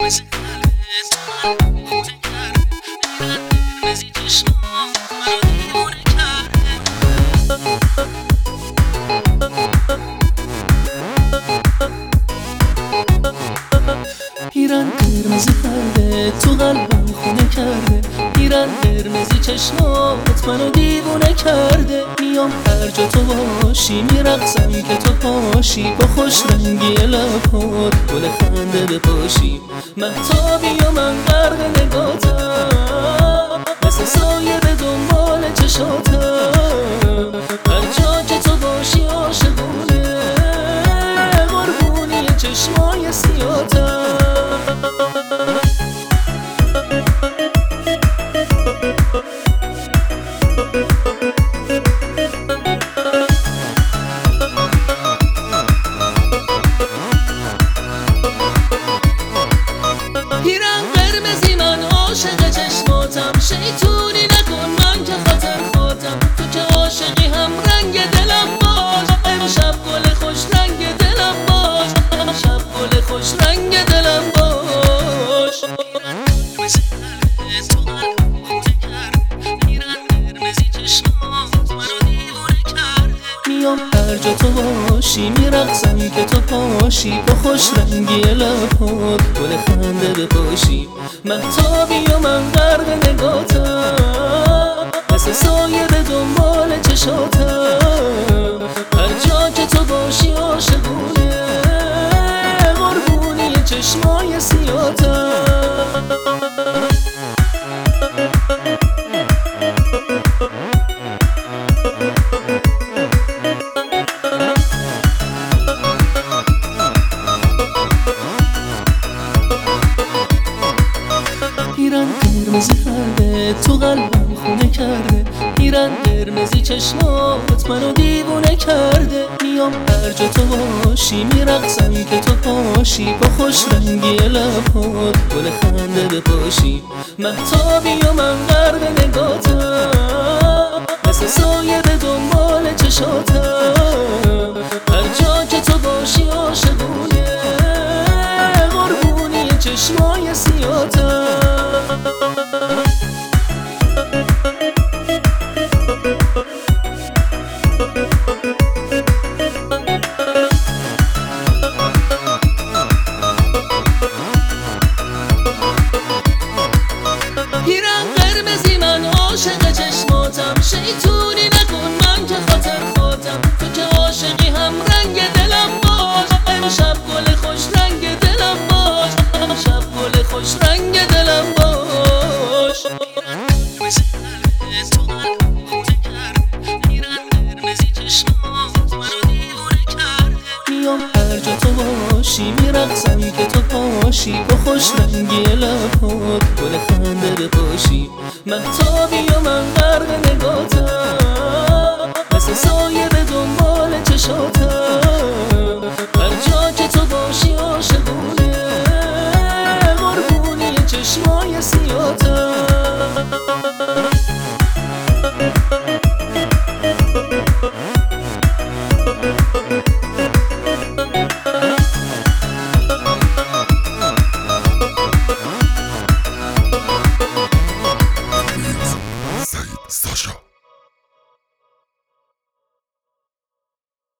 پیرن قرمزی کرده تو قلبم خونه کرده، پیرن قرمزی چشمات منو دیوونه کرده. میام هر جا تو باشی میرقصم که تو پاشی، با خوش رنگی لبات گل خنده بپاشی. مهتابی و من غرق نگاتم، مثل سایه به دنبال چشاتم. هر جا که تو باشی عاشقونه، قربونی چشمای سیاتم. پیرن قرمزی من عاشق چشماتم، شیطونی نکن من که خاطر خودم. تو که عاشقی هم رنگ دلم باش، امشب گل خوش رنگ دلم باش، امشب گل خوش رنگ دلم باش. پیرن قرمزی تو قلبم خونه کرده، پیرن قرمزی چشمات منو دیوونه کرده. میام هر جا تو باشی میرقصم که تو پاشی، با خوش رنگی لبات گل خنده بپاشی. مهتابی و من غرق نگاتم، مثل سایه به دنبال چشاتم. هر جا که تو باشی عاشقونه، قربونی چشمای سیاتم. پیرن قرمزی کرده تو قلبم خونه کرده، پیرن قرمزی چشمات منو دیوونه کرده. میام هر جا تو باشی میرقصم که تو پاشی، با خوش رنگی لبات گل خنده بپاشی. مهتابی و من غرق نگاتم، مثل سایه به دنبال چشاتم. هر جا که تو باشی عاشقونه، قربونی چشمای سیاتم. پیرن قرمزی من عاشق چشماتم، شیطونی نکن من که خاطر خودم. تو که عاشقی هم رنگ دلم باش، امشب گل خوش رنگ دلم باش، امشب گل خوش رنگ دلم باش. پیرن قرمزی تو قلبم خونه کرده، پیرن قرمزی چشمات منو دیوونه کرده. میام هر جا تو باشی میرقصم که تو پاشی، با خوش رنگی لبات گل خنده بپاشی. مهتابی و من غرق نگاتم،